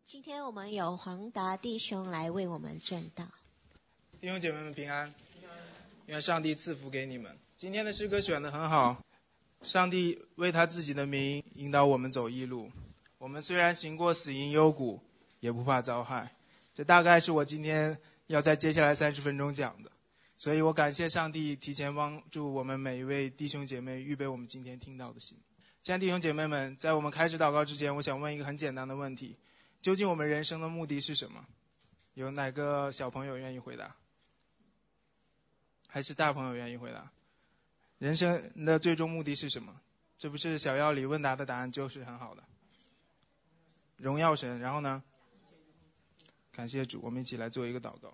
今天我们有黄达弟兄来为我们证道。 弟兄姐妹们平安，愿上帝赐福给你们。今天的诗歌选得很好，上帝为他自己的名引导我们走义路。我们虽然行过死荫幽谷，也不怕遭害。这大概是我今天要在接下来30分钟讲的，所以我感谢上帝提前帮助我们每一位弟兄姐妹预备我们今天听到的信。亲爱的弟兄姐妹们，在我们开始祷告之前，我想问一个很简单的问题：究竟我们人生的目的是什么？有哪个小朋友愿意回答？还是大朋友愿意回答？人生的最终目的是什么？这不是小药理问答的答案就是很好的。荣耀神，然后呢？感谢主，我们一起来做一个祷告。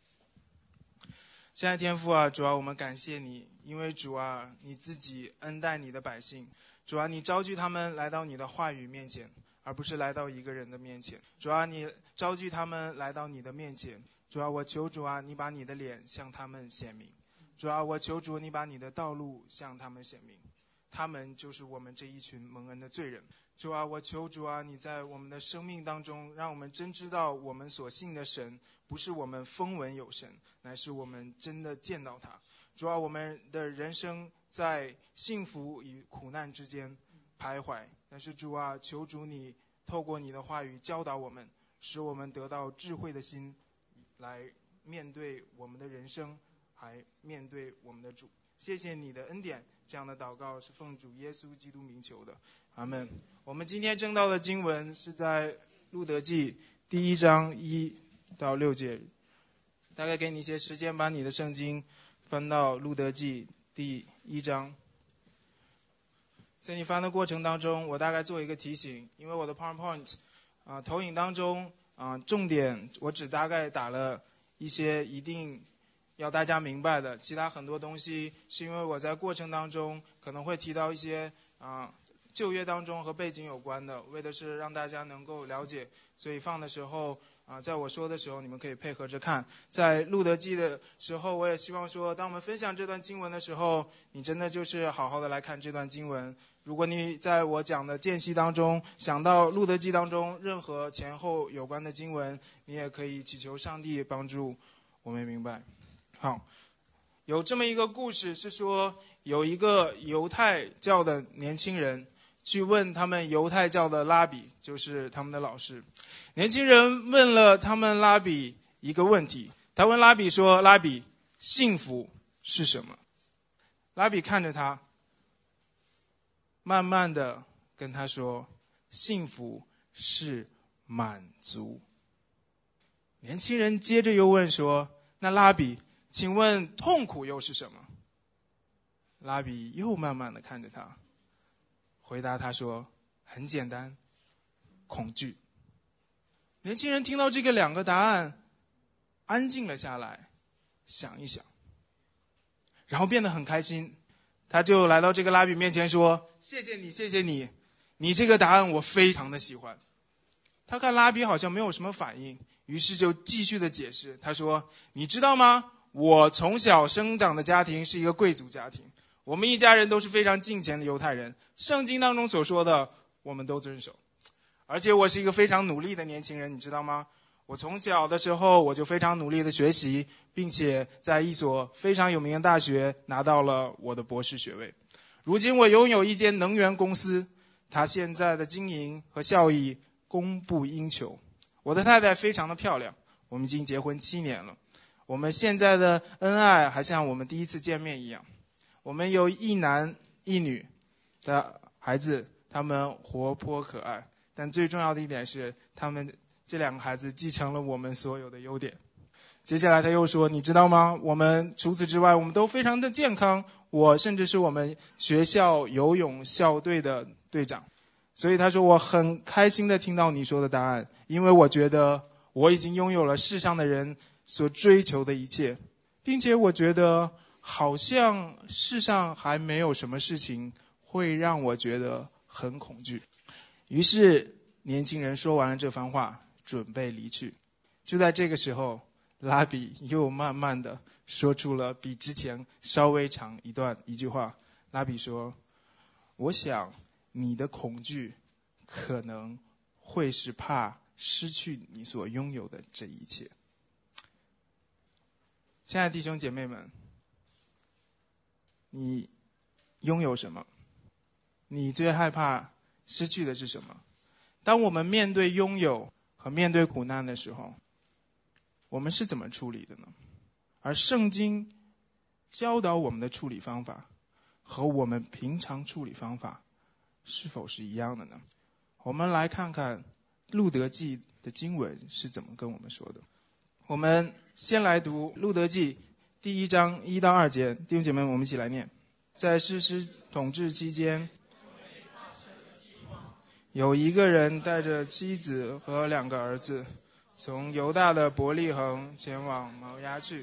亲爱的天父啊，主啊，我们感谢你，因为主啊，你自己恩待你的百姓，主啊，你召聚他们来到你的话语面前，而不是来到一个人的面前。主啊，你召聚他们来到你的面前，主啊，我求主啊，你把你的脸向他们显明。主啊，我求主你把你的道路向他们显明，他们就是我们这一群蒙恩的罪人。主啊，我求主啊，你在我们的生命当中，让我们真知道我们所信的神不是我们风闻有神，乃是我们真的见到他。主啊，我们的人生在幸福与苦难之间徘徊，但是主啊，求主你透过你的话语教导我们，使我们得到智慧的心来面对我们的人生，还面对我们的主。谢谢你的恩典，这样的祷告是奉主耶稣基督名求的，阿们。我们今天证道的经文是在路德记第1章1到6节，大概给你一些时间把你的圣经翻到路德记第1章。在你翻的过程当中，我大概做一个提醒，因为我的 PowerPoint 投影当中重点我只大概打了一些一定要大家明白的，其他很多东西是因为我在过程当中可能会提到一些旧约当中和背景有关的，为的是让大家能够了解，所以放的时候在我说的时候你们可以配合着看。在路德记的时候，我也希望说当我们分享这段经文的时候，你真的就是好好的来看这段经文。如果你在我讲的间隙当中想到路德记当中任何前后有关的经文，你也可以祈求上帝帮助我们明白。好，有这么一个故事，是说有一个犹太教的年轻人去问他们犹太教的拉比，就是他们的老师。年轻人问了他们拉比一个问题，他问拉比说：拉比，幸福是什么？拉比看着他，慢慢的跟他说：幸福是满足。年轻人接着又问说：那拉比，请问痛苦又是什么？拉比又慢慢的看着他，回答他说：很简单，恐惧。年轻人听到这个2个答案，安静了下来，想一想，然后变得很开心。他就来到这个拉比面前说：谢谢你，谢谢你，你这个答案我非常的喜欢。他看拉比好像没有什么反应，于是就继续的解释。他说：你知道吗？我从小生长的家庭是一个贵族家庭，我们一家人都是非常敬虔的犹太人，圣经当中所说的我们都遵守。而且我是一个非常努力的年轻人，你知道吗？我从小的时候我就非常努力的学习，并且在一所非常有名的大学拿到了我的博士学位。如今我拥有一间能源公司，它现在的经营和效益供不应求。我的太太非常的漂亮，我们已经结婚7年了。我们现在的恩爱还像我们第一次见面一样。我们有1男1女的孩子，他们活泼可爱，但最重要的一点是他们这2个孩子继承了我们所有的优点。接下来他又说，你知道吗？我们除此之外我们都非常的健康，我甚至是我们学校游泳校队的队长。所以他说，我很开心的听到你说的答案，因为我觉得我已经拥有了世上的人所追求的一切，并且我觉得好像世上还没有什么事情会让我觉得很恐惧。于是年轻人说完了这番话，准备离去。就在这个时候，拉比又慢慢的说出了比之前稍微长一句话。拉比说：我想你的恐惧可能会是怕失去你所拥有的这一切。亲爱的弟兄姐妹们，你拥有什么？你最害怕失去的是什么？当我们面对拥有和面对苦难的时候，我们是怎么处理的呢？而圣经教导我们的处理方法和我们平常处理方法是否是一样的呢？我们来看看路德记的经文是怎么跟我们说的。我们先来读路德记第1章1到2节，弟兄姐妹们，我们一起来念。在士师统治期间，有一个人带着妻子和2个儿子，从犹大的伯利恒前往摩押去。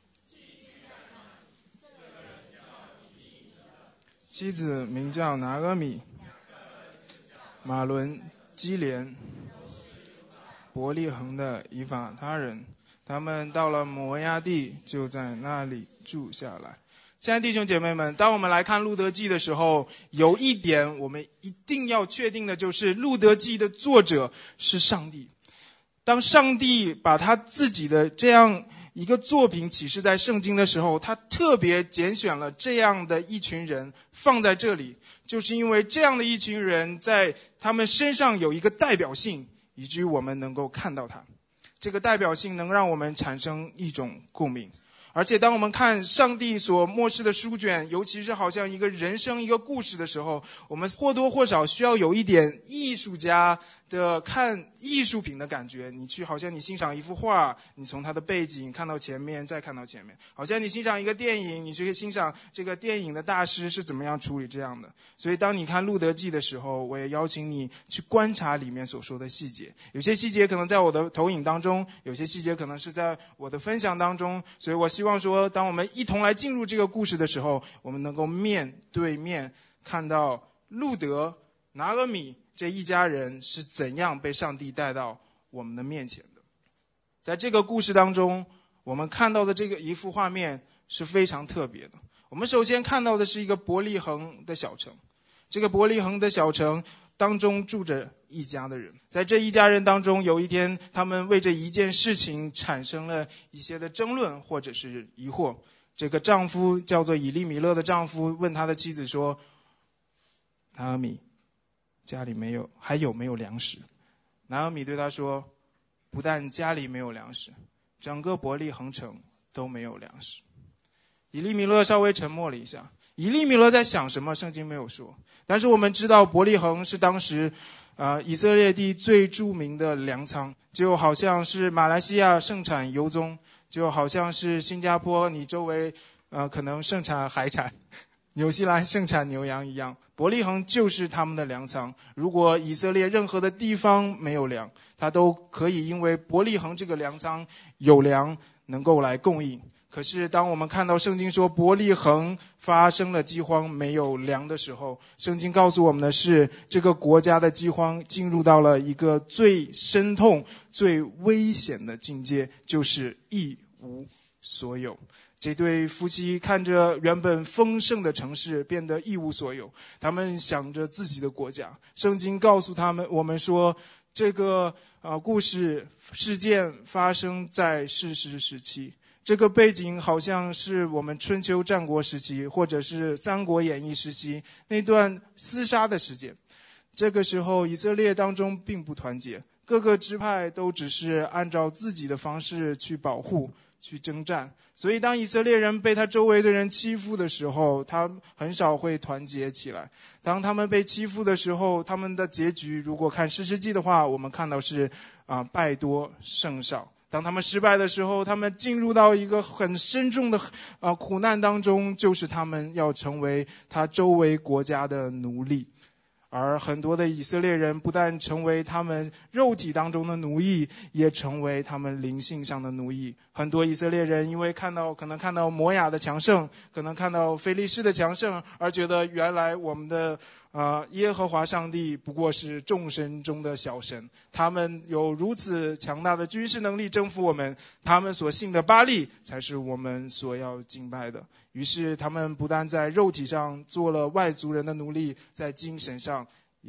妻子名叫拿俄米，马伦、基连、伯利恒的以法他人。他们到了摩押地，就在那里住下来。亲爱的弟兄姐妹们，当我们来看路德记的时候，有一点我们一定要确定的，就是路德记的作者是上帝。当上帝把他自己的这样一个作品启示在圣经的时候，他特别拣选了这样的一群人放在这里，就是因为这样的一群人在他们身上有一个代表性，以至于我们能够看到他。这个代表性能让我们产生一种共鸣。而且当我们看上帝所默示的书卷，尤其是好像一个人生一个故事的时候，我们或多或少需要有一点艺术家的看艺术品的感觉。你去好像你欣赏一幅画，你从它的背景看到前面，再看到前面，好像你欣赏一个电影，你去欣赏这个电影的大师是怎么样处理这样的。所以当你看路德记的时候，我也邀请你去观察里面所说的细节。有些细节可能在我的投影当中，有些细节可能是在我的分享当中，所以我希望说当我们一同来进入这个故事的时候，我们能够面对面看到路德、拿俄米这一家人是怎样被上帝带到我们的面前的。在这个故事当中，我们看到的这个一幅画面是非常特别的。我们首先看到的是一个伯利恒的小城，这个伯利恒的小城当中住着一家的人。在这一家人当中，有一天他们为这一件事情产生了一些的争论或者是疑惑。这个丈夫叫做以利米勒的丈夫问他的妻子说，拿俄米，家里还有没有粮食？拿俄米对他说，不但家里没有粮食，整个伯利恒城都没有粮食。以利米勒稍微沉默了一下。以利米勒在想什么？圣经没有说。但是我们知道伯利恒是当时以色列地最著名的粮仓，就好像是马来西亚盛产油棕，就好像是新加坡你周围可能盛产海产，纽西兰盛产牛羊一样。伯利恒就是他们的粮仓。如果以色列任何的地方没有粮，他都可以因为伯利恒这个粮仓有粮能够来供应。可是当我们看到圣经说伯利恒发生了饥荒没有粮的时候，圣经告诉我们的是这个国家的饥荒进入到了一个最深痛最危险的境界，就是一无所有。这对夫妻看着原本丰盛的城市变得一无所有，他们想着自己的国家。圣经告诉我们说这个事件发生在士师时期。这个背景好像是我们春秋战国时期或者是三国演义时期那段厮杀的时间。这个时候以色列当中并不团结，各个支派都只是按照自己的方式去保护去征战。所以当以色列人被他周围的人欺负的时候，他很少会团结起来。当他们被欺负的时候，他们的结局如果看士师记的话，我们看到是败多胜少。当他们失败的时候，他们进入到一个很深重的苦难当中，就是他们要成为他周围国家的奴隶。而很多的以色列人不但成为他们肉体当中的奴役，也成为他们灵性上的奴役。很多以色列人因为可能看到摩亚的强盛，可能看到非利士的强盛，而觉得原来我们的耶和华上帝不过是众神中的小神，他们有如此强大的军事能力征服我们，他们所信的巴力才是我们所要敬拜的。于是他们不但在肉体上做了外族人的奴隶，在精神上也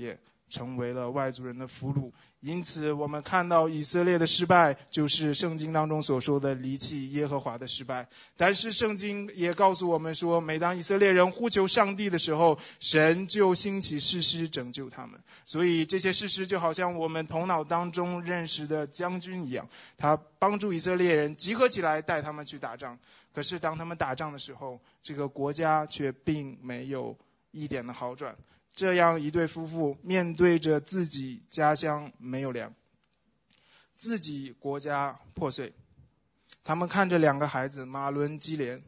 成为了外族人的俘虏。因此我们看到以色列的失败，就是圣经当中所说的离弃耶和华的失败。但是圣经也告诉我们说，每当以色列人呼求上帝的时候，神就兴起士师拯救他们。所以这些士师就好像我们头脑当中认识的将军一样，他帮助以色列人集合起来带他们去打仗。可是当他们打仗的时候，这个国家却并没有一点的好转。这样一对夫妇面对着自己家乡没有粮，自己国家破碎，他们看着2个孩子马伦基连。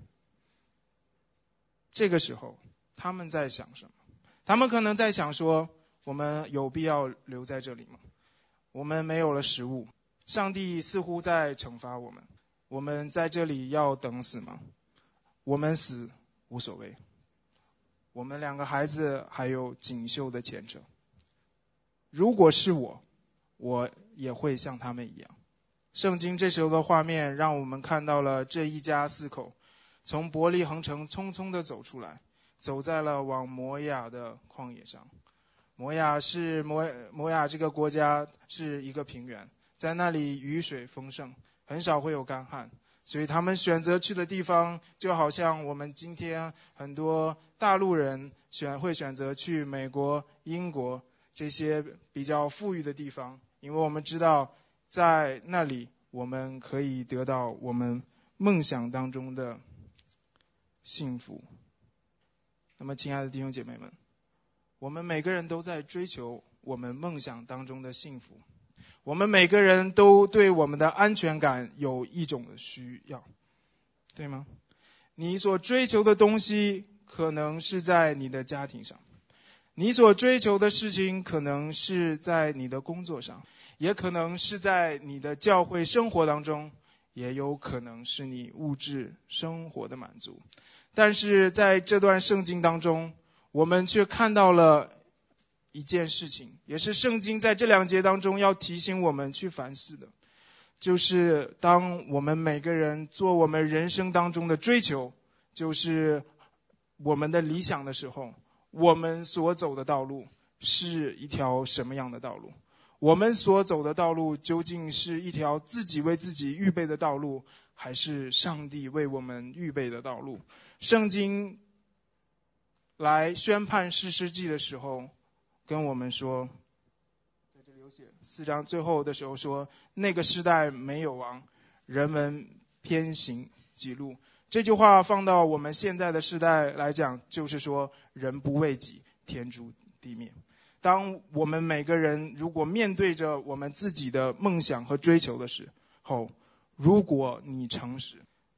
这个时候他们在想什么？他们可能在想说，我们有必要留在这里吗？我们没有了食物，上帝似乎在惩罚我们，我们在这里要等死吗？我们死无所谓，我们2个孩子还有锦绣的前程。如果是我也会像他们一样。圣经这时候的画面让我们看到了这一家4口从伯利恒城匆匆地走出来，走在了往摩亚的旷野上。摩亚这个国家是一个平原，在那里雨水丰盛，很少会有干旱，所以他们选择去的地方就好像我们今天很多大陆人会选择去美国、英国这些比较富裕的地方，因为我们知道在那里我们可以得到我们梦想当中的幸福。那么亲爱的弟兄姐妹们，我们每个人都在追求我们梦想当中的幸福，我们每个人都对我们的安全感有一种的需要，对吗？你所追求的东西可能是在你的家庭上，你所追求的事情可能是在你的工作上，也可能是在你的教会生活当中，也有可能是你物质生活的满足。但是在这段圣经当中，我们却看到了一件事情，也是圣经在这2节当中要提醒我们去反思的，就是当我们每个人做我们人生当中的追求，就是我们的理想的时候，我们所走的道路是一条什么样的道路？我们所走的道路究竟是一条自己为自己预备的道路，还是上帝为我们预备的道路？圣经来宣判士师记的时候跟我们说，在这里有写4章最后的时候说，那个时代没有王，人们偏行己路。这句话放到我们现在的时代来讲，就是说人不为己，天诛地灭。当我们每个人如果面对着我们自己的梦想和追求的时候，如果你诚实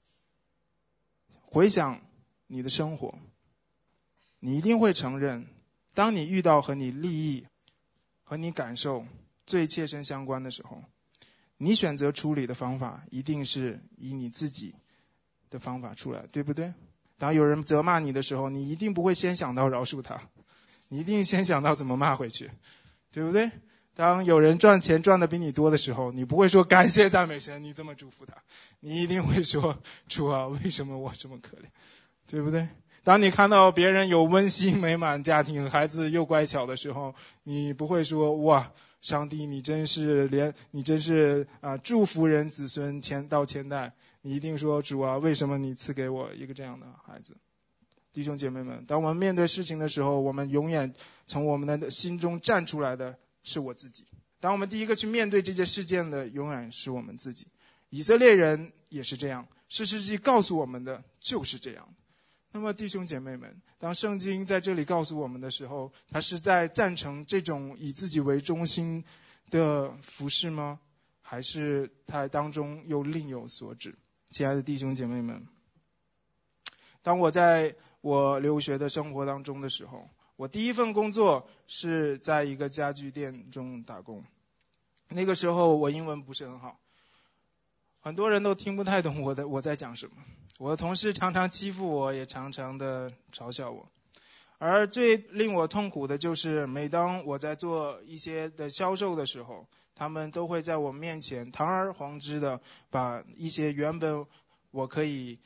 回想你的生活，你一定会承认，当你遇到和你利益和你感受最切身相关的时候，你选择处理的方法一定是以你自己的方法出来，对不对？当有人责骂你的时候，你一定不会先想到饶恕他，你一定先想到怎么骂回去，对不对？当有人赚钱赚得比你多的时候，你不会说感谢赞美神，你这么祝福他，你一定会说，主啊，为什么我这么可怜，对不对？当你看到别人有温馨美满家庭，孩子又乖巧的时候，你不会说，哇，上帝你真是祝福人子孙千代，你一定说，主啊，为什么你赐给我一个这样的孩子？弟兄姐妹们，当我们面对事情的时候，我们永远从我们的心中站出来的是我自己。当我们第一个去面对这件事件的，永远是我们自己。以色列人也是这样，士师记告诉我们的就是这样。那么弟兄姐妹们，当圣经在这里告诉我们的时候，他是在赞成这种以自己为中心的服事吗？还是他当中又另有所指？亲爱的弟兄姐妹们，当我在我留学的生活当中的时候，我第一份工作是在一个家具店中打工。那个时候我英文不是很好，很多人都听不太懂我在讲什么。我的同事常常欺负我，也常常的嘲笑我。而最令我痛苦的就是，每当我在做一些的销售的时候，他们都会在我面前堂而皇之的把一些原本我可以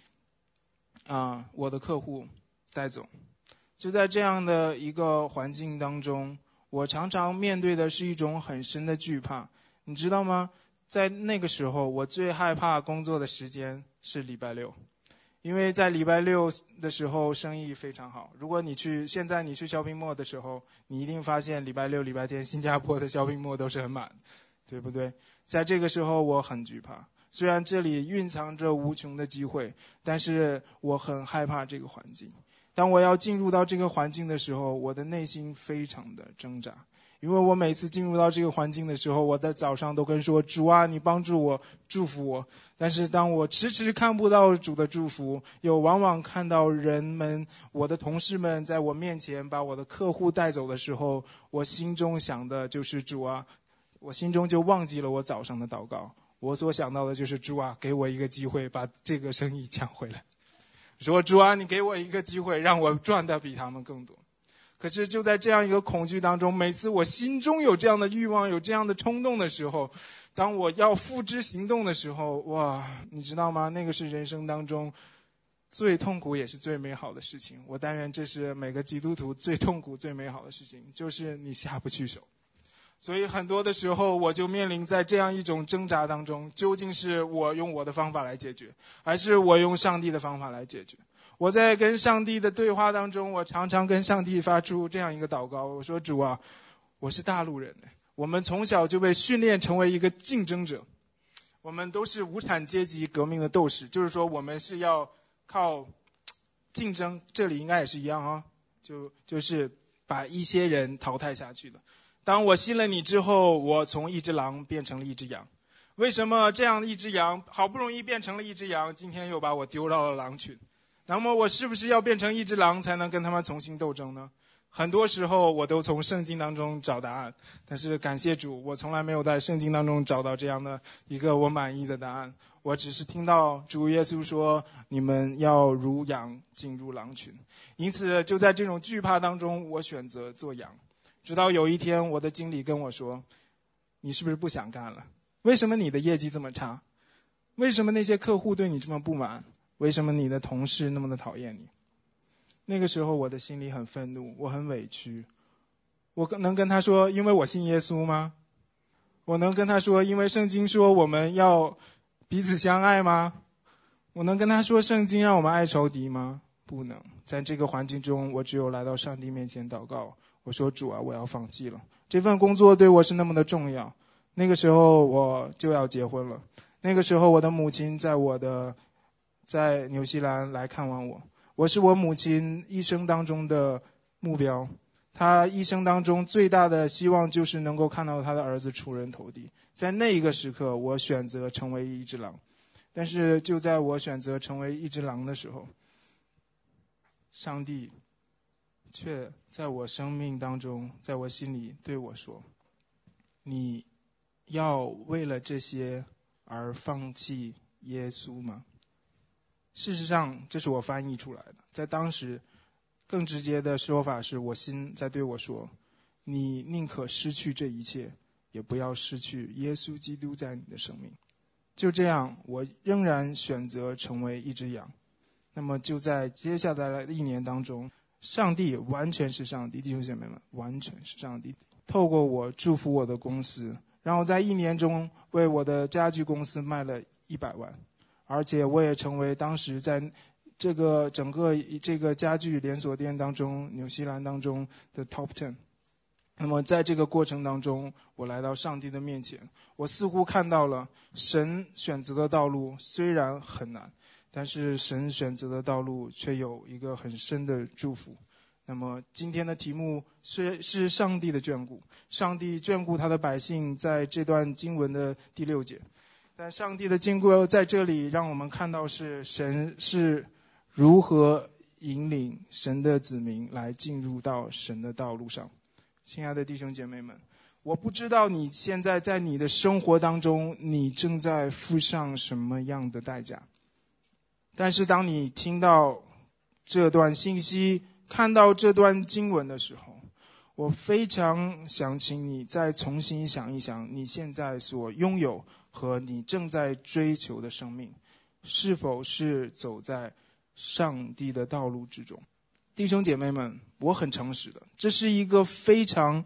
我的客户带走。就在这样的一个环境当中， 我常常面对的是一种很深的惧怕，你知道吗？在那个时候，我最害怕工作的时间是礼拜六，因为在礼拜六的时候生意非常好。如果现在你去 shopping mall 的时候，你一定发现礼拜六、礼拜天新加坡的 shopping mall 都是很满，对不对？在这个时候我很惧怕，虽然这里蕴藏着无穷的机会，但是我很害怕这个环境。当我要进入到这个环境的时候，我的内心非常的挣扎，因为我每次进入到这个环境的时候，我在早上都跟说，主啊，你帮助我，祝福我。但是当我迟迟看不到主的祝福，又往往看到人们，我的同事们在我面前把我的客户带走的时候，我心中想的就是主啊，我心中就忘记了我早上的祷告，我所想到的就是主啊，给我一个机会把这个生意抢回来。说主啊，你给我一个机会，让我赚的比他们更多。可是就在这样一个恐惧当中，每次我心中有这样的欲望，有这样的冲动的时候，当我要付之行动的时候，哇，你知道吗？那个是人生当中最痛苦也是最美好的事情。我但愿这是每个基督徒最痛苦最美好的事情，就是你下不去手。所以很多的时候我就面临在这样一种挣扎当中，究竟是我用我的方法来解决，还是我用上帝的方法来解决。我在跟上帝的对话当中，我常常跟上帝发出这样一个祷告，我说主啊，我是大陆人，我们从小就被训练成为一个竞争者，我们都是无产阶级革命的斗士，就是说我们是要靠竞争，这里应该也是一样啊，就是把一些人淘汰下去的。当我信了你之后，我从一只狼变成了一只羊。为什么这样一只羊好不容易变成了一只羊，今天又把我丢到了狼群？那么我是不是要变成一只狼才能跟他们重新斗争呢？很多时候我都从圣经当中找答案，但是感谢主，我从来没有在圣经当中找到这样的一个我满意的答案。我只是听到主耶稣说，你们要如羊进入狼群。因此就在这种惧怕当中，我选择做羊。直到有一天我的经理跟我说，你是不是不想干了？为什么你的业绩这么差？为什么那些客户对你这么不满？为什么你的同事那么的讨厌你？那个时候我的心里很愤怒，我很委屈。我能跟他说因为我信耶稣吗？我能跟他说因为圣经说我们要彼此相爱吗？我能跟他说圣经让我们爱仇敌吗？不能。在这个环境中，我只有来到上帝面前祷告，我说主啊，我要放弃了，这份工作对我是那么的重要。那个时候我就要结婚了，那个时候我的母亲在纽西兰来看望我，我是我母亲一生当中的目标，她一生当中最大的希望就是能够看到她的儿子出人头地。在那一个时刻，我选择成为一只狼。但是就在我选择成为一只狼的时候，上帝却在我生命当中，在我心里对我说，你要为了这些而放弃耶稣吗？事实上这是我翻译出来的，在当时更直接的说法是我心在对我说，你宁可失去这一切，也不要失去耶稣基督在你的生命。就这样，我仍然选择成为一只羊。那么就在接下来的一年当中，上帝完全是上帝，弟兄姐妹们，完全是上帝透过我祝福我的公司，然后在一年中为我的家具公司卖了100万，而且我也成为当时在这个整个这个家具连锁店当中，纽西兰当中的 top 10。那么在这个过程当中，我来到上帝的面前，我似乎看到了神选择的道路虽然很难，但是神选择的道路却有一个很深的祝福。那么今天的题目是上帝的眷顾，上帝眷顾他的百姓，在这段经文的第6节。但上帝的经过在这里让我们看到是神是如何引领神的子民来进入到神的道路上。亲爱的弟兄姐妹们，我不知道你现在在你的生活当中，你正在付上什么样的代价。但是当你听到这段信息，看到这段经文的时候，我非常想请你再重新想一想，你现在所拥有和你正在追求的生命，是否是走在上帝的道路之中。弟兄姐妹们，我很诚实的，这是一个非常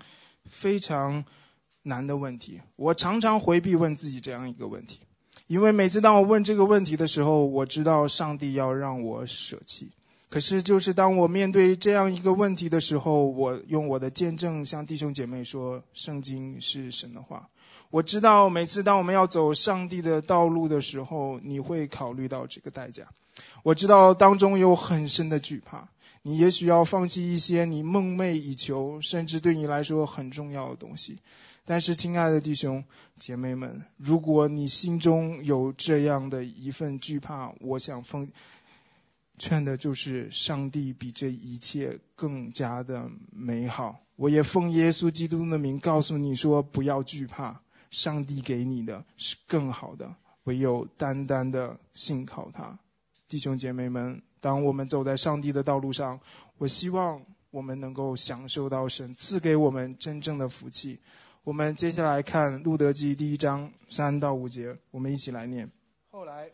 非常难的问题。我常常回避问自己这样一个问题，因为每次当我问这个问题的时候，我知道上帝要让我舍弃。可是就是当我面对这样一个问题的时候，我用我的见证向弟兄姐妹说，圣经是神的话。我知道每次当我们要走上帝的道路的时候，你会考虑到这个代价。我知道当中有很深的惧怕，你也许要放弃一些你梦寐以求，甚至对你来说很重要的东西。但是亲爱的弟兄姐妹们，如果你心中有这样的一份惧怕，我想劝的就是上帝比这一切更加的美好。我也奉耶稣基督的名告诉你说，不要惧怕，上帝给你的是更好的，唯有单单的信靠他。弟兄姐妹们，当我们走在上帝的道路上，我希望我们能够享受到神赐给我们真正的福气。我们接下来看路德记第1章3到5节，我们一起来念。后来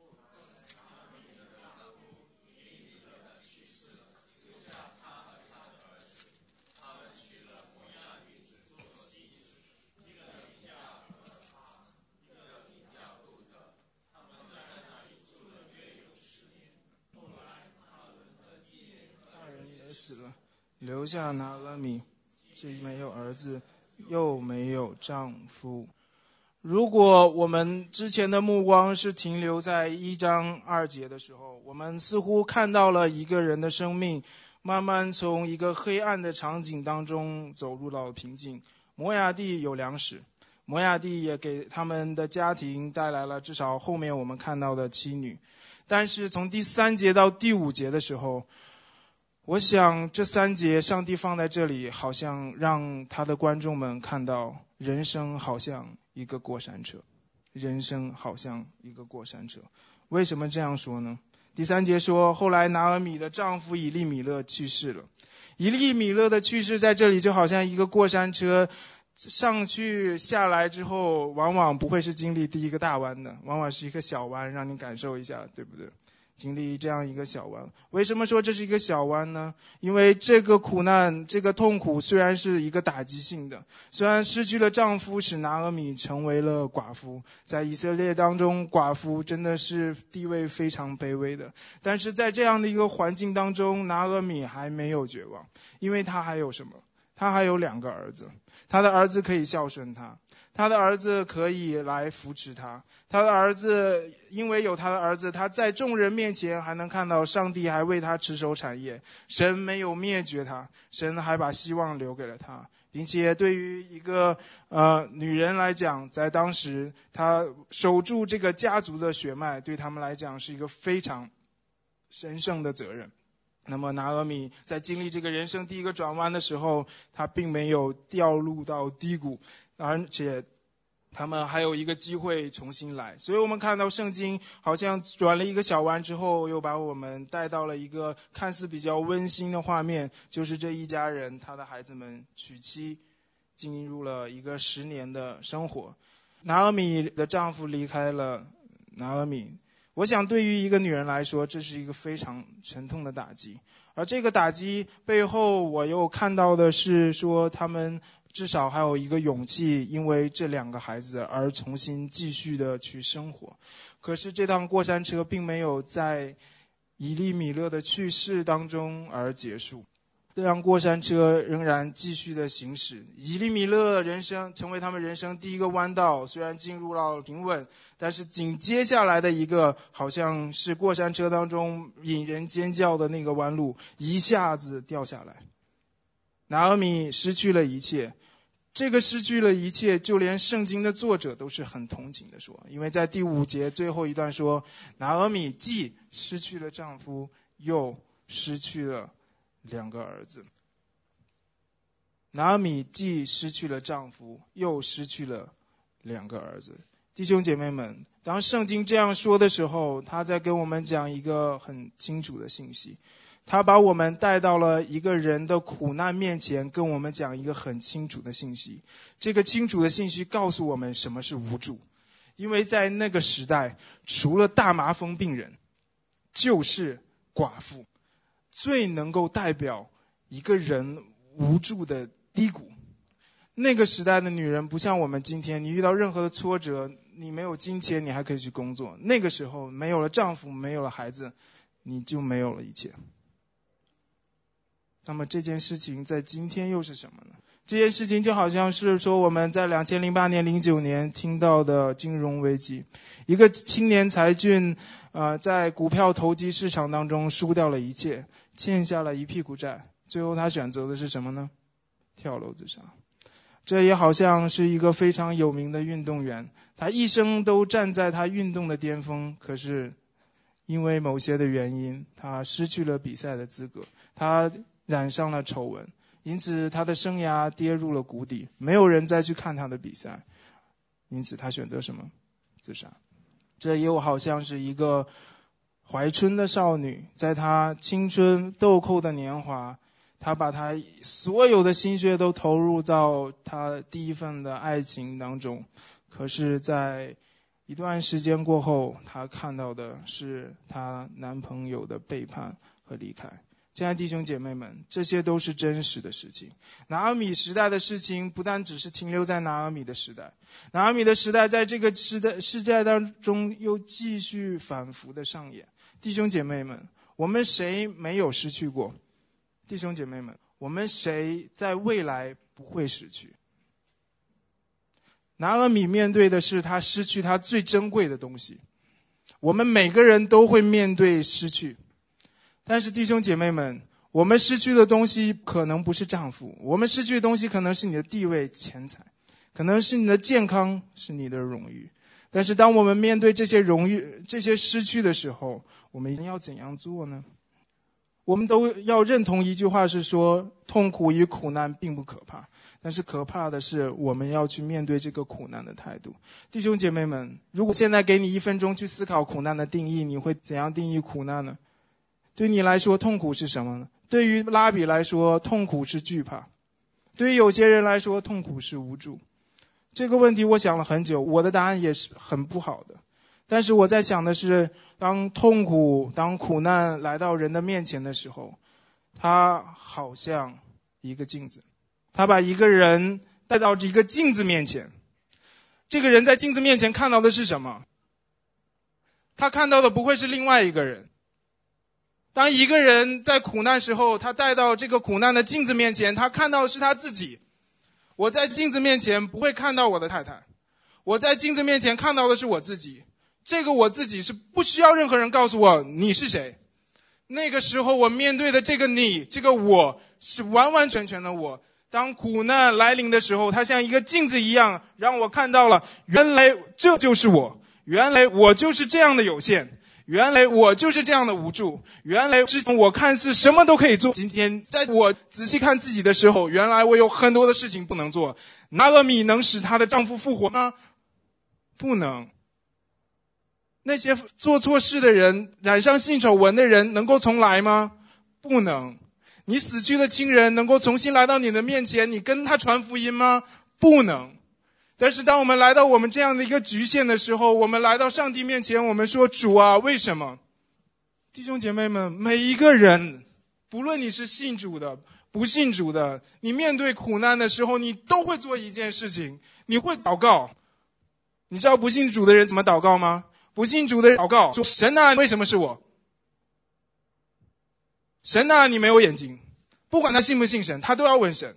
死了，留下拿俄米，既没有儿子，又没有丈夫。如果我们之前的目光是停留在1章2节的时候，我们似乎看到了一个人的生命慢慢从一个黑暗的场景当中走入到平静。摩亚地有粮食，摩亚地也给他们的家庭带来了至少后面我们看到的妻女。但是从第3节到第5节的时候，我想这3节上帝放在这里，好像让他的观众们看到人生好像一个过山车，人生好像一个过山车。为什么这样说呢？第3节说，后来拿俄米的丈夫以利米勒去世了。以利米勒的去世在这里就好像一个过山车，上去下来之后往往不会是经历第一个大弯的，往往是一个小弯，让你感受一下，对不对？经历这样一个小弯。为什么说这是一个小弯呢？因为这个苦难，这个痛苦虽然是一个打击性的，虽然失去了丈夫使拿俄米成为了寡妇，在以色列当中寡妇真的是地位非常卑微的，但是在这样的一个环境当中，拿俄米还没有绝望，因为他还有什么？他还有2个儿子，他的儿子可以孝顺他，他的儿子可以来扶持他，他的儿子因为有他的儿子，他在众人面前还能看到上帝还为他持守产业，神没有灭绝他，神还把希望留给了他，并且对于一个女人来讲，在当时她守住这个家族的血脉，对他们来讲是一个非常神圣的责任。那么拿俄米在经历这个人生第一个转弯的时候，他并没有掉入到低谷，而且他们还有一个机会重新来。所以我们看到圣经好像转了一个小弯之后，又把我们带到了一个看似比较温馨的画面，就是这一家人他的孩子们娶妻，进入了一个10年的生活。拿俄米的丈夫离开了拿俄米，我想对于一个女人来说，这是一个非常沉痛的打击。而这个打击背后，我又看到的是说，他们至少还有一个勇气，因为这2个孩子而重新继续的去生活。可是这趟过山车并没有在以利米勒的去世当中而结束，这辆过山车仍然继续的行驶。以利米勒人生成为他们人生第一个弯道，虽然进入了平稳，但是紧接下来的一个好像是过山车当中引人尖叫的那个弯路，一下子掉下来。拿俄米失去了一切，这个失去了一切，就连圣经的作者都是很同情的说，因为在第5节最后一段说，拿俄米既失去了丈夫，又失去了2个儿子。拿俄米既失去了丈夫，又失去了2个儿子。弟兄姐妹们，当圣经这样说的时候，他在跟我们讲一个很清楚的信息，他把我们带到了一个人的苦难面前，跟我们讲一个很清楚的信息。这个清楚的信息告诉我们什么是无助，因为在那个时代，除了大麻风病人，就是寡妇，最能够代表一个人无助的低谷。 那个时代的女人不像我们今天，你遇到任何的挫折，你没有金钱你还可以去工作，那个时候没有了丈夫，没有了孩子，你就没有了一切。那么这件事情在今天又是什么呢？这件事情就好像是说我们在2008年、09年听到的金融危机，一个青年才俊在股票投机市场当中输掉了一切，欠下了一屁股债，最后他选择的是什么呢？跳楼自杀。这也好像是一个非常有名的运动员，他一生都站在他运动的巅峰，可是因为某些的原因，他失去了比赛的资格，他染上了丑闻，因此他的生涯跌入了谷底，没有人再去看他的比赛，因此他选择什么？自杀。这又好像是一个怀春的少女，在她青春豆蔻的年华，她把她所有的心血都投入到她第一份的爱情当中，可是在一段时间过后，她看到的是她男朋友的背叛和离开。亲爱的弟兄姐妹们，这些都是真实的事情。拿俄米时代的事情不但只是停留在拿俄米的时代，拿俄米的时代在这个世代当中又继续反复的上演。弟兄姐妹们，我们谁没有失去过？弟兄姐妹们，我们谁在未来不会失去？拿俄米面对的是他失去他最珍贵的东西，我们每个人都会面对失去。但是弟兄姐妹们，我们失去的东西可能不是丈夫，我们失去的东西可能是你的地位、钱财，可能是你的健康，是你的荣誉。但是当我们面对这些荣誉、这些失去的时候，我们要怎样做呢？我们都要认同一句话，是说痛苦与苦难并不可怕，但是可怕的是我们要去面对这个苦难的态度。弟兄姐妹们，如果现在给你1分钟去思考苦难的定义，你会怎样定义苦难呢？对你来说，痛苦是什么呢？对于拉比来说，痛苦是惧怕；对于有些人来说，痛苦是无助。这个问题我想了很久，我的答案也是很不好的。但是我在想的是，当痛苦、当苦难来到人的面前的时候，它好像一个镜子，它把一个人带到一个镜子面前。这个人在镜子面前看到的是什么？他看到的不会是另外一个人。当一个人在苦难时候，他带到这个苦难的镜子面前，他看到的是他自己。我在镜子面前不会看到我的太太，我在镜子面前看到的是我自己。这个我自己是不需要任何人告诉我你是谁。那个时候我面对的这个你，这个我是完完全全的我。当苦难来临的时候，它像一个镜子一样，让我看到了原来这就是我，原来我就是这样的有限，原来我就是这样的无助，原来之前我看似什么都可以做，今天在我仔细看自己的时候，原来我有很多的事情不能做。拿俄米能使她的丈夫复活吗？不能。那些做错事的人，染上性丑闻的人能够重来吗？不能。你死去的亲人能够重新来到你的面前，你跟他传福音吗？不能。但是当我们来到我们这样的一个局限的时候，我们来到上帝面前，我们说主啊，为什么？弟兄姐妹们，每一个人，不论你是信主的不信主的，你面对苦难的时候，你都会做一件事情，你会祷告。你知道不信主的人怎么祷告吗？不信主的人祷告说，神啊，为什么是我？神啊，你没有眼睛。不管他信不信神，他都要问神。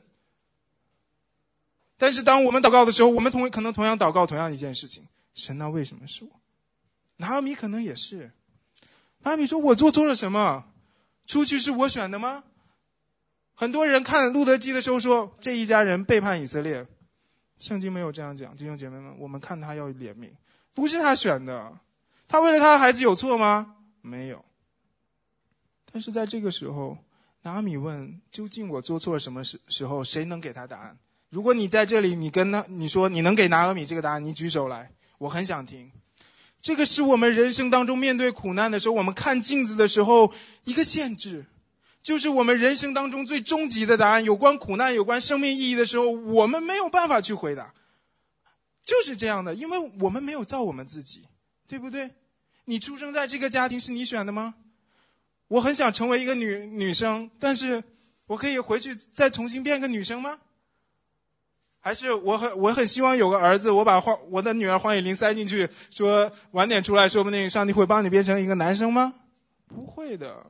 但是当我们祷告的时候，我们可能同样祷告同样一件事情，神啊，为什么是我？拿俄米可能也是。拿俄米说，我做错了什么？出去是我选的吗？很多人看路德记的时候说，这一家人背叛以色列。圣经没有这样讲，弟兄姐妹们，我们看他要怜悯，不是他选的。他为了他的孩子有错吗？没有。但是在这个时候，拿俄米问，究竟我做错了什么时候？谁能给他答案？如果你在这里，你说你能给拿俄米这个答案，你举手来，我很想听。这个是我们人生当中面对苦难的时候，我们看镜子的时候一个限制，就是我们人生当中最终极的答案，有关苦难、有关生命意义的时候，我们没有办法去回答。就是这样的，因为我们没有造我们自己，对不对？你出生在这个家庭是你选的吗？我很想成为一个女生，但是我可以回去再重新变个女生吗？ 还是我很希望有个儿子，我把我的女儿黄以玲塞进去，说晚点出来，说不定上帝会帮你变成一个男生吗？不会的。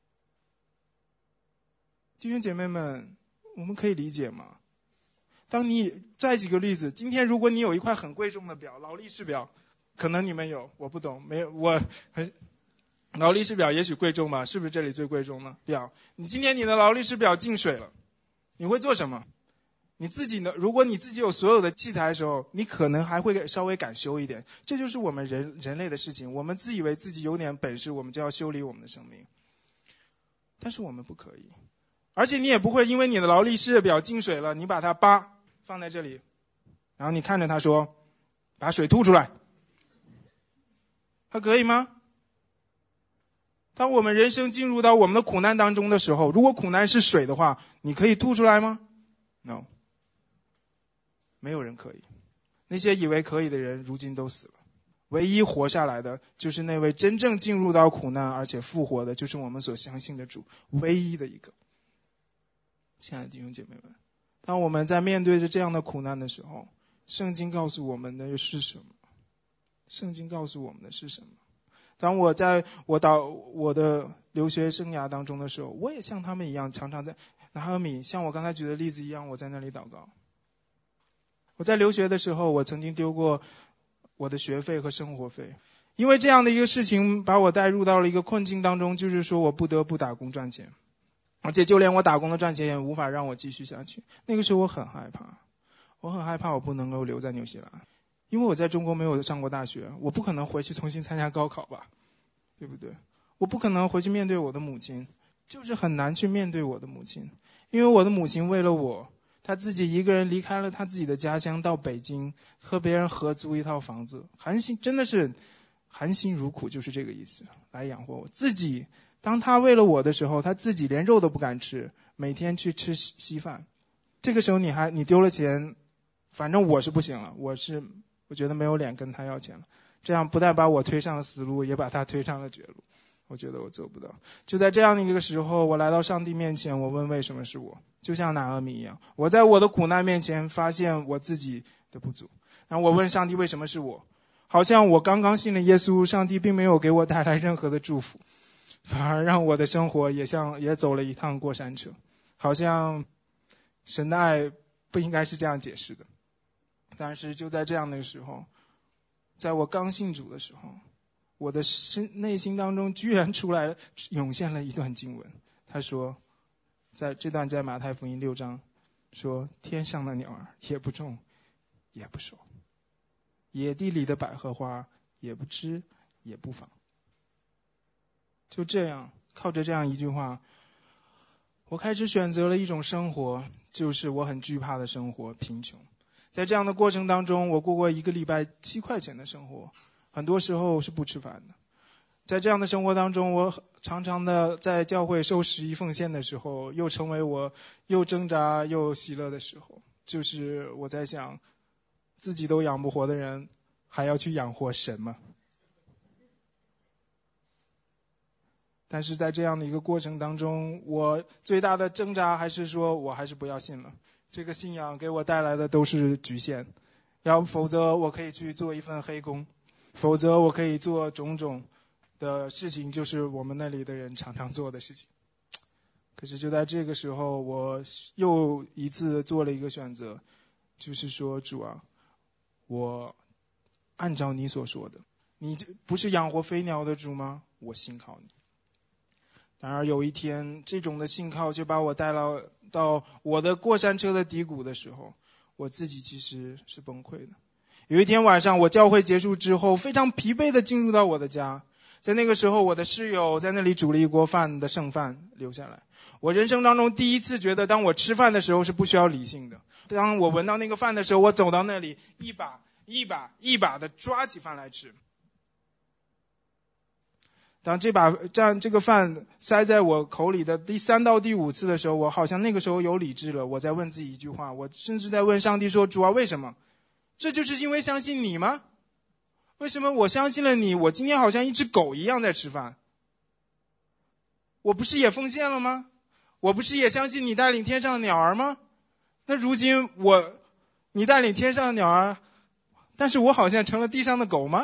弟兄姐妹们，我们可以理解吗？再举个例子，今天如果你有一块很贵重的表，劳力士表，可能你们有，我不懂，没有，劳力士表也许贵重吧，是不是这里最贵重的表？今天你的劳力士表进水了，你会做什么？如果你自己有所有的器材的时候，你可能还会稍微敢修一点。这就是我们人类的事情，我们自以为自己有点本事，我们就要修理我们的生命。但是我们不可以。而且你也不会因为你的劳力士表进水了，你把它放在这里，然后你看着它说，把水吐出来。它可以吗？当我们人生进入到我们的苦难当中的时候，如果苦难是水的话，你可以吐出来吗？ No， 没有人可以。那些以为可以的人如今都死了，唯一活下来的就是那位真正进入到苦难而且复活的，就是我们所相信的主，唯一的一个。亲爱的弟兄姐妹们，当我们在面对着这样的苦难的时候，圣经告诉我们的是什么？圣经告诉我们的是什么？当我在我的留学生涯当中的时候，我也像他们一样，常常在拿俄米像我刚才举的例子一样，我在那里祷告。我在留学的时候，我曾经丢过我的学费和生活费，因为这样的一个事情把我带入到了一个困境当中，就是说我不得不打工赚钱。而且就连我打工的赚钱也无法让我继续下去。那个时候我很害怕，我不能够留在纽西兰，因为我在中国没有上过大学，我不可能回去重新参加高考吧，对不对？我不可能回去面对我的母亲，就是很难去面对我的母亲，因为我的母亲为了我，她自己一个人离开了她自己的家乡到北京，和别人合租一套房子，真的是含辛茹苦，就是这个意思，来养活我自己。当他为了我的时候，他自己连肉都不敢吃，每天去吃稀饭。这个时候你丢了钱，反正我是不行了，我觉得没有脸跟他要钱了。这样不但把我推上了死路，也把他推上了绝路。我觉得我做不到。就在这样的一个时候，我来到上帝面前，我问为什么是我，就像拿俄米一样，我在我的苦难面前发现我自己的不足。然后我问上帝为什么是我，好像我刚刚信了耶稣，上帝并没有给我带来任何的祝福，反而让我的生活也走了一趟过山车，好像神的爱不应该是这样解释的。但是就在这样的时候，在我刚信主的时候，我的内心当中居然涌现了一段经文。他说，这段在马太福音6章说，天上的鸟儿也不种也不收，野地里的百合花也不织也不纺。就这样，靠着这样一句话，我开始选择了一种生活，就是我很惧怕的生活，贫穷。在这样的过程当中，我过过1个礼拜7块钱的生活，很多时候是不吃饭的。在这样的生活当中，我常常的在教会收11奉献的时候，又成为我又挣扎又喜乐的时候。就是我在想，自己都养不活的人，还要去养活神吗？但是在这样的一个过程当中，我最大的挣扎还是说，我还是不要信了。这个信仰给我带来的都是局限，否则我可以去做一份黑工，否则我可以做种种的事情，就是我们那里的人常常做的事情。可是就在这个时候，我又一次做了一个选择，就是说，主啊，我按照你所说的，你不是养活飞鸟的主吗？我信靠你。然而有一天，这种的信靠就把我带到我的过山车的低谷的时候，我自己其实是崩溃的。有一天晚上，我教会结束之后，非常疲惫的进入到我的家，在那个时候，我的室友在那里煮了一锅饭的剩饭留下来。我人生当中第一次觉得，当我吃饭的时候是不需要理性的。当我闻到那个饭的时候，我走到那里，一把的抓起饭来吃。当这个饭塞在我口里的第3到第5次的时候，我好像那个时候有理智了。我在问自己一句话，我甚至在问上帝说，主啊，为什么？这就是因为相信你吗？为什么我相信了你，我今天好像一只狗一样在吃饭？我不是也奉献了吗？我不是也相信你带领天上的鸟儿吗？那如今我你带领天上的鸟儿，但是我好像成了地上的狗吗？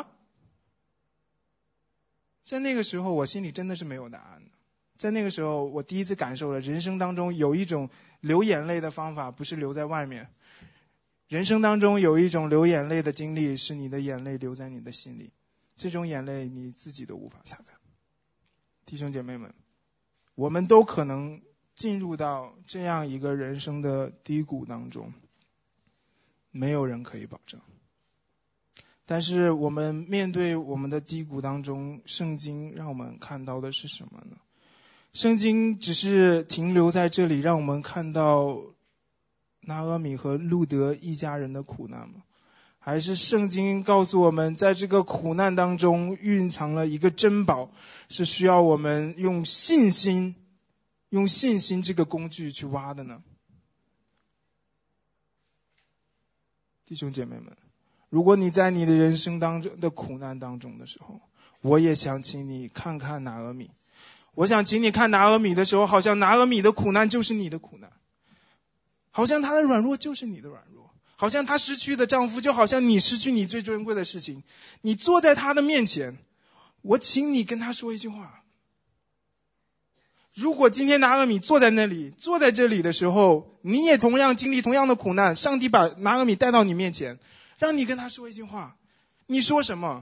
在那个时候我心里真的是没有答案的。在那个时候我第一次感受了人生当中有一种流眼泪的方法，不是流在外面。人生当中有一种流眼泪的经历，是你的眼泪流在你的心里，这种眼泪你自己都无法擦干。弟兄姐妹们，我们都可能进入到这样一个人生的低谷当中，没有人可以保证。但是我们面对我们的低谷当中，圣经让我们看到的是什么呢？圣经只是停留在这里，让我们看到拿俄米和路德一家人的苦难吗？还是圣经告诉我们，在这个苦难当中蕴藏了一个珍宝，是需要我们用信心这个工具去挖的呢？弟兄姐妹们，如果你在你的人生当中的苦难当中的时候，我也想请你看看拿俄米。我想请你看拿俄米的时候，好像拿俄米的苦难就是你的苦难，好像她的软弱就是你的软弱，好像她失去的丈夫就好像你失去你最珍贵的事情。你坐在她的面前，我请你跟她说一句话。如果今天拿俄米坐在这里的时候，你也同样经历同样的苦难，上帝把拿俄米带到你面前，让你跟他说一句话，你说什么？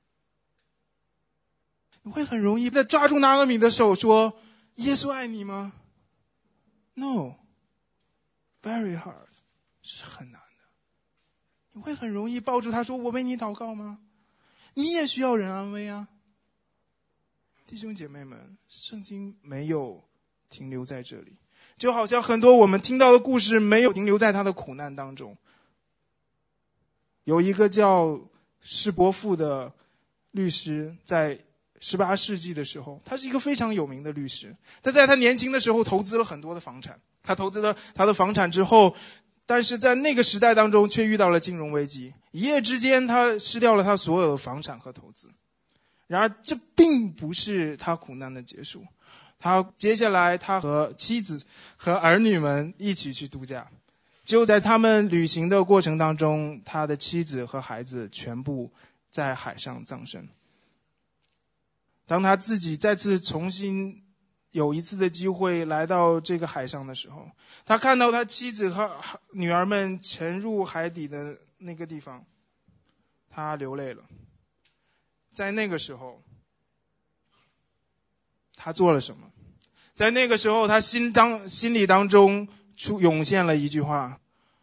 你会很容易的抓住拿俄米的手说，耶稣爱你吗？ No, very hard， 是很难的。你会很容易抱住他说，我为你祷告吗？你也需要人安慰啊。弟兄姐妹们，圣经没有停留在这里，就好像很多我们听到的故事没有停留在他的苦难当中。有一个叫施伯父的律师，在18世纪的时候，他是一个非常有名的律师。他在他年轻的时候投资了很多的房产，他投资了他的房产之后，但是在那个时代当中却遇到了金融危机，一夜之间他失掉了他所有的房产和投资。然而这并不是他苦难的结束，接下来他和妻子和儿女们一起去度假。就在他们旅行的过程当中，他的妻子和孩子全部在海上葬身。当他自己再次重新有一次的机会来到这个海上的时候，他看到他妻子和女儿们沉入海底的那个地方，他流泪了。在那个时候他做了什么？在那个时候他心里当中涌现了一句话，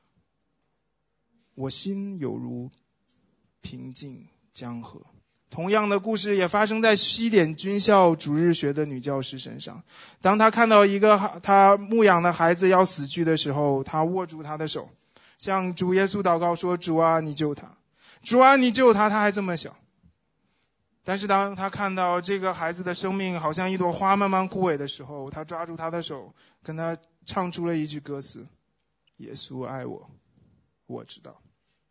我心有如平静江河。同样的故事也发生在西点军校主日学的女教师身上。当她看到一个她牧养的孩子要死去的时候，她握住他的手，向主耶稣祷告说，主啊你救他，主啊你救他，他还这么小。但是当他看到这个孩子的生命好像一朵花慢慢枯萎的时候，他抓住他的手，跟他唱出了一句歌词，耶稣爱我，我知道。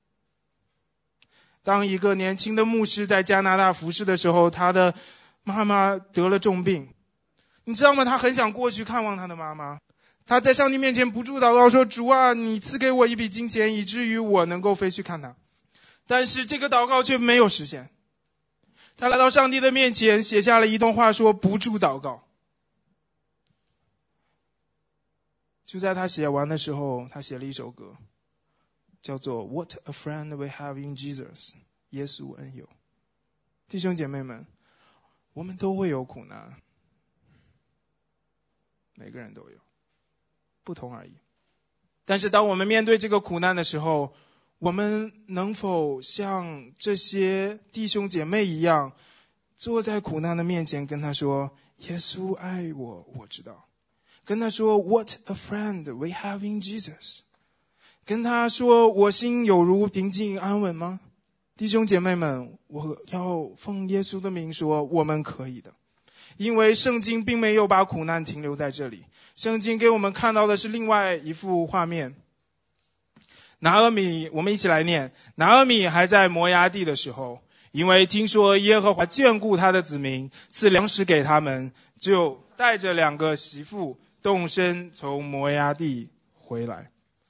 当一个年轻的牧师在加拿大服侍的时候，他的妈妈得了重病，你知道吗？他很想过去看望他的妈妈，他在上帝面前不住祷告说，主啊你赐给我一笔金钱，以至于我能够飞去看他。但是这个祷告却没有实现。他来到上帝的面前，写下了一段话说，不住祷告。就在他写完的时候，他写了一首歌，叫做 What a friend we have in Jesus， 耶稣恩友。弟兄姐妹们，我们都会有苦难，每个人都有，不同而已。但是当我们面对这个苦难的时候，我们能否像这些弟兄姐妹一样，坐在苦难的面前跟他说，耶稣爱我，我知道。跟他说 What a friend we have in Jesus。 跟他说，我心有如平静安稳吗？弟兄姐妹们，我要奉耶稣的名说，我们可以的。因为圣经并没有把苦难停留在这里，圣经给我们看到的是另外一幅画面。拿俄米，我们一起来念。拿俄米还在摩押地的时候，因为听说耶和华眷顾他的子民，赐粮食给他们，就带着2个媳妇动身从摩押地回来。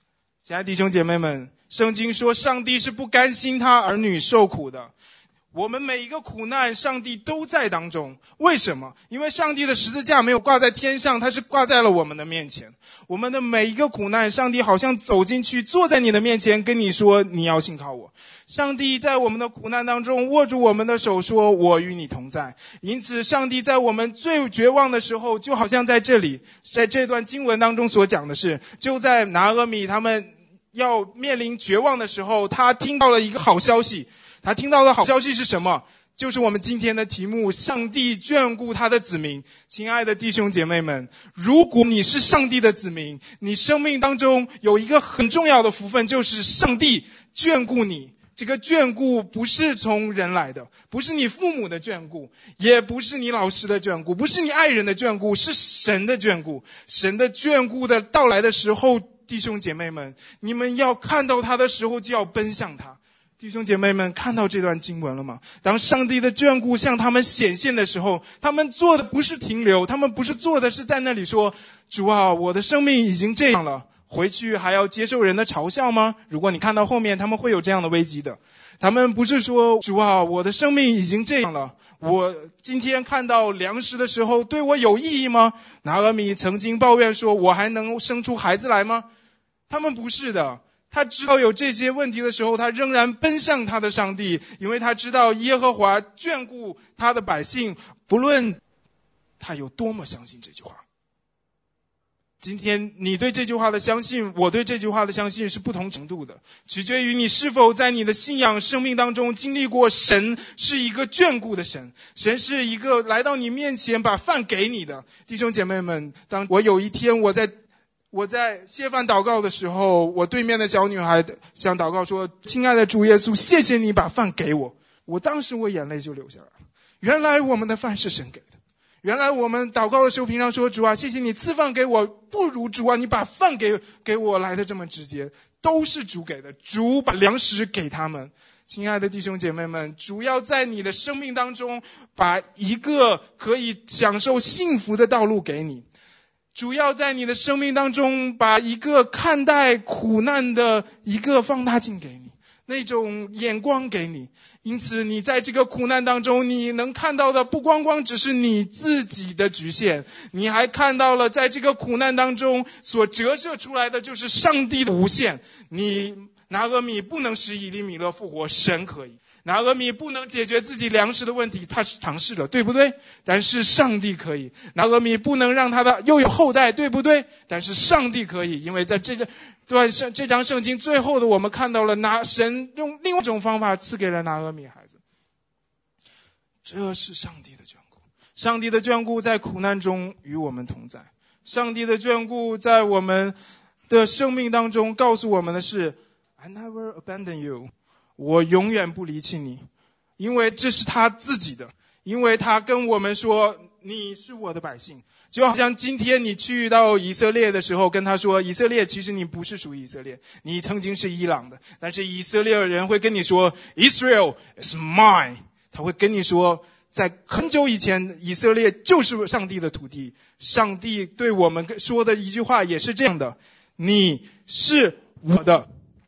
亲爱的弟兄姐妹们，圣经说上帝是不甘心他儿女受苦的。我们每一个苦难，上帝都在当中。为什么？因为上帝的十字架没有挂在天上，它是挂在了我们的面前。我们的每一个苦难，上帝好像走进去，坐在你的面前，跟你说你要信靠我。上帝在我们的苦难当中握住我们的手，说我与你同在。因此上帝在我们最绝望的时候，就好像在这里，在这段经文当中所讲的是，就在拿俄米他们要面临绝望的时候，他听到了一个好消息。他听到的好消息是什么？就是我们今天的题目，上帝眷顾他的子民。亲爱的弟兄姐妹们，如果你是上帝的子民，你生命当中有一个很重要的福分，就是上帝眷顾你。这个眷顾不是从人来的，不是你父母的眷顾，也不是你老师的眷顾，不是你爱人的眷顾，是神的眷顾。神的眷顾的到来的时候，弟兄姐妹们，你们要看到他的时候就要奔向他。弟兄姐妹们，看到这段经文了吗？当上帝的眷顾向他们显现的时候，他们做的不是停留，他们不是做的是在那里说，主啊，我的生命已经这样了，回去还要接受人的嘲笑吗？如果你看到后面，他们会有这样的危机的。他们不是说，主啊，我的生命已经这样了，我今天看到粮食的时候对我有意义吗？拿俄米曾经抱怨说，我还能生出孩子来吗？他们不是的。他知道有这些问题的时候，他仍然奔向他的上帝，因为他知道耶和华眷顾他的百姓，不论他有多么相信这句话。今天你对这句话的相信，我对这句话的相信是不同程度的，取决于你是否在你的信仰生命当中经历过神是一个眷顾的神，神是一个来到你面前把饭给你的。弟兄姐妹们，当我有一天我在谢饭祷告的时候，我对面的小女孩向祷告说，亲爱的主耶稣，谢谢你把饭给我。当时我眼泪就流下来了。原来我们的饭是神给的。原来我们祷告的时候平常说，主啊，谢谢你赐饭给我，不如主啊，你把饭给我来的这么直接。都是主给的，主把粮食给他们。亲爱的弟兄姐妹们，主要在你的生命当中把一个可以享受幸福的道路给你，主要在你的生命当中把一个看待苦难的一个放大镜给你，那种眼光给你。因此你在这个苦难当中，你能看到的不光光只是你自己的局限，你还看到了在这个苦难当中所折射出来的就是上帝的无限。拿俄米不能使以利米勒复活，神可以。拿俄米不能解决自己粮食的问题，他是尝试了，对不对？但是上帝可以。拿俄米不能让他的又有后代，对不对？但是上帝可以，因为在这章圣经最后的我们看到了神用另外一种方法赐给了拿俄米孩子。这是上帝的眷顾。上帝的眷顾在苦难中与我们同在。上帝的眷顾在我们的生命当中告诉我们的是 I never abandon you， 我永远不离弃你，因为这是他自己的，因为他跟我们说你是我的百姓。就好像今天你去到以色列的时候跟他说，以色列其实你不是属于以色列，你曾经是伊朗的，但是以色列人会跟你说 Israel is mine， 他会跟你说在很久以前以色列就是上帝的土地。上帝对我们说的一句话也是这样的，你是我的。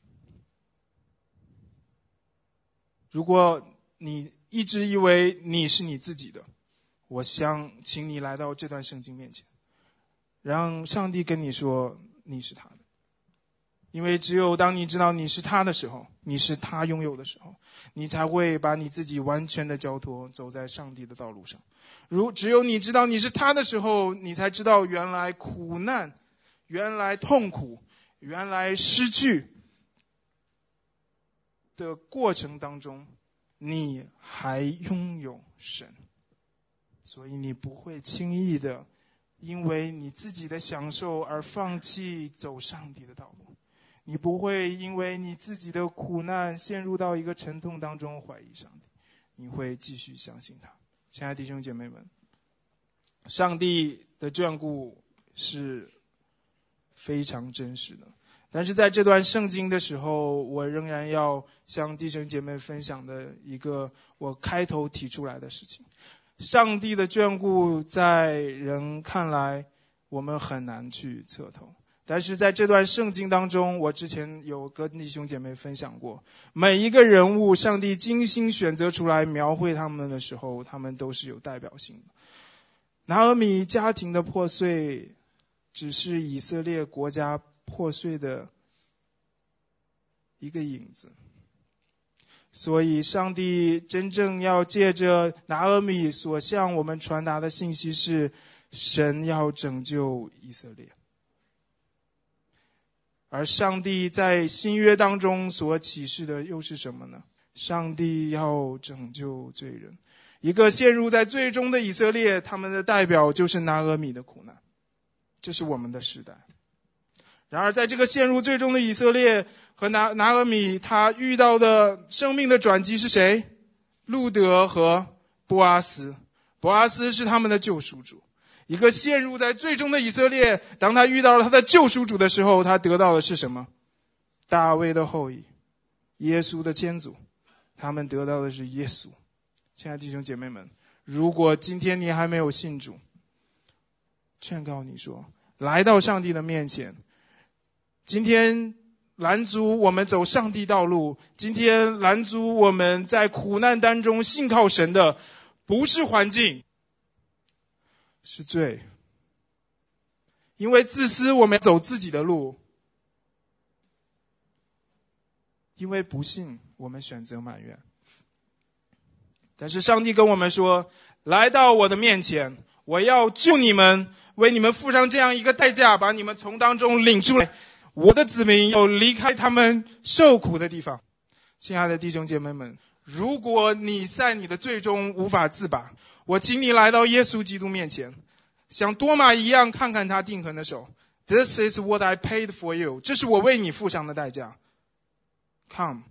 如果你一直以为你是你自己的，我想请你来到这段圣经面前，让上帝跟你说你是他的。因为只有当你知道你是他的时候，你是他拥有的时候，你才会把你自己完全的交托，走在上帝的道路上。只有你知道你是他的时候，你才知道原来苦难，原来痛苦，原来失去的过程当中，你还拥有神。所以你不会轻易的因为你自己的享受而放弃走上帝的道路，你不会因为你自己的苦难陷入到一个沉痛当中怀疑上帝，你会继续相信他。亲爱的弟兄姐妹们，上帝的眷顾是非常真实的，但是在这段圣经的时候，我仍然要向弟兄姐妹分享的一个我开头提出来的事情。上帝的眷顾在人看来我们很难去测透， 但是在这段圣经当中，我之前有跟弟兄姐妹分享过，每一个人物上帝精心选择出来描绘他们的时候，他们都是有代表性的。拿俄米家庭的破碎只是以色列国家破碎的一个影子，所以上帝真正要借着拿俄米所向我们传达的信息是，神要拯救以色列。而上帝在新约当中所启示的又是什么呢？上帝要拯救罪人，一个陷入在罪中的以色列，他们的代表就是拿俄米的苦难，这是我们的时代。然而在这个陷入罪中的以色列和拿俄米，他遇到的生命的转机是谁？路德和波阿斯。波阿斯是他们的救赎主。一个陷入在最终的以色列，当他遇到了他的救赎主的时候，他得到的是什么？大卫的后裔，耶稣的先祖，他们得到的是耶稣。亲爱的弟兄姐妹们，如果今天你还没有信主，劝告你说，来到上帝的面前，今天拦阻我们走上帝道路，今天拦阻我们在苦难当中信靠神的，不是环境，是罪。因为自私我们走自己的路，因为不信我们选择埋怨。但是上帝跟我们说，来到我的面前，我要救你们，为你们付上这样一个代价，把你们从当中领出来，我的子民要离开他们受苦的地方。亲爱的弟兄姐妹们，如果你在你的罪中无法自拔，我请你来到耶稣基督面前，像多马一样看看他钉痕的手。 This is what I paid for you， 这是我为你付上的代价。 Come。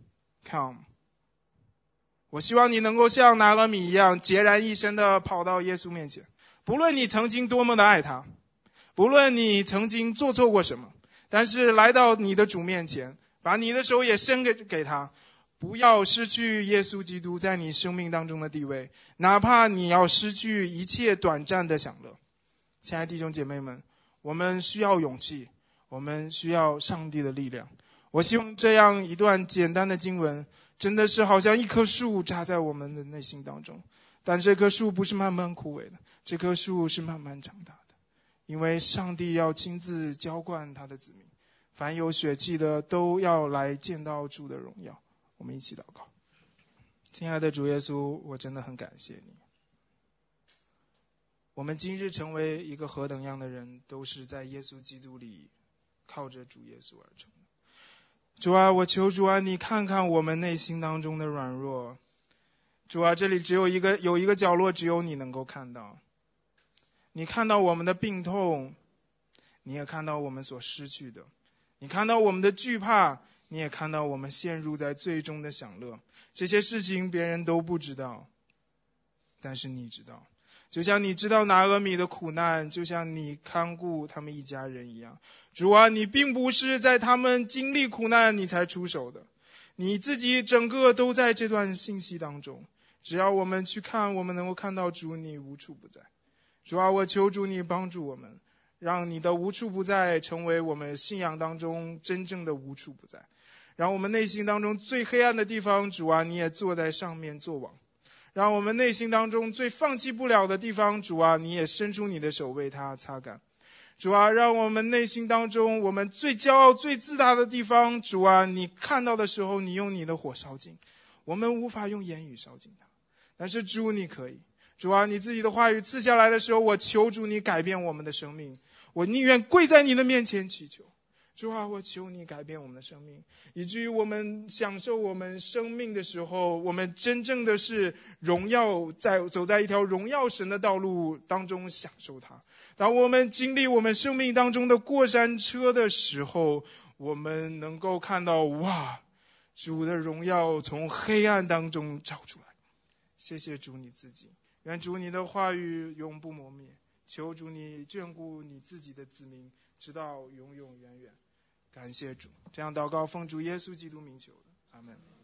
我希望你能够像拿俄米一样孑然一身地跑到耶稣面前，不论你曾经多么的爱他，不论你曾经做错过什么，但是来到你的主面前，把你的手也伸给他，不要失去耶稣基督在你生命当中的地位，哪怕你要失去一切短暂的享乐。亲爱的弟兄姐妹们，我们需要勇气，我们需要上帝的力量。我希望这样一段简单的经文，真的是好像一棵树扎在我们的内心当中，但这棵树不是慢慢枯萎的，这棵树是慢慢长大的，因为上帝要亲自浇灌他的子民，凡有血气的都要来见到主的荣耀。我们一起祷告。亲爱的主耶稣，我真的很感谢你，我们今日成为一个何等样的人，都是在耶稣基督里靠着主耶稣而成的。主啊，我求主啊，你看看我们内心当中的软弱。主啊，这里有一个角落只有你能够看到。你看到我们的病痛，你也看到我们所失去的，你看到我们的惧怕，你也看到我们陷入在最终的享乐。这些事情别人都不知道，但是你知道。就像你知道拿俄米的苦难，就像你看顾他们一家人一样。主啊，你并不是在他们经历苦难你才出手的，你自己整个都在这段信息当中。只要我们去看，我们能够看到主你无处不在。主啊，我求主你帮助我们，让你的无处不在成为我们信仰当中真正的无处不在。让我们内心当中最黑暗的地方，主啊，你也坐在上面作王。让我们内心当中最放弃不了的地方，主啊，你也伸出你的手为它擦干。主啊，让我们内心当中我们最骄傲最自大的地方，主啊，你看到的时候你用你的火烧尽，我们无法用言语烧尽它，但是主你可以。主啊，你自己的话语赐下来的时候，我求主你改变我们的生命，我宁愿跪在你的面前祈求。主啊，我求你改变我们的生命，以至于我们享受我们生命的时候，我们真正的是荣耀，走在一条荣耀神的道路当中享受它。当我们经历我们生命当中的过山车的时候，我们能够看到，哇，主的荣耀从黑暗当中照出来。谢谢主你自己，愿主你的话语永不磨灭，求主你眷顾你自己的子民，直到永永远远。感谢主，这样祷告奉主耶稣基督名求的，阿们。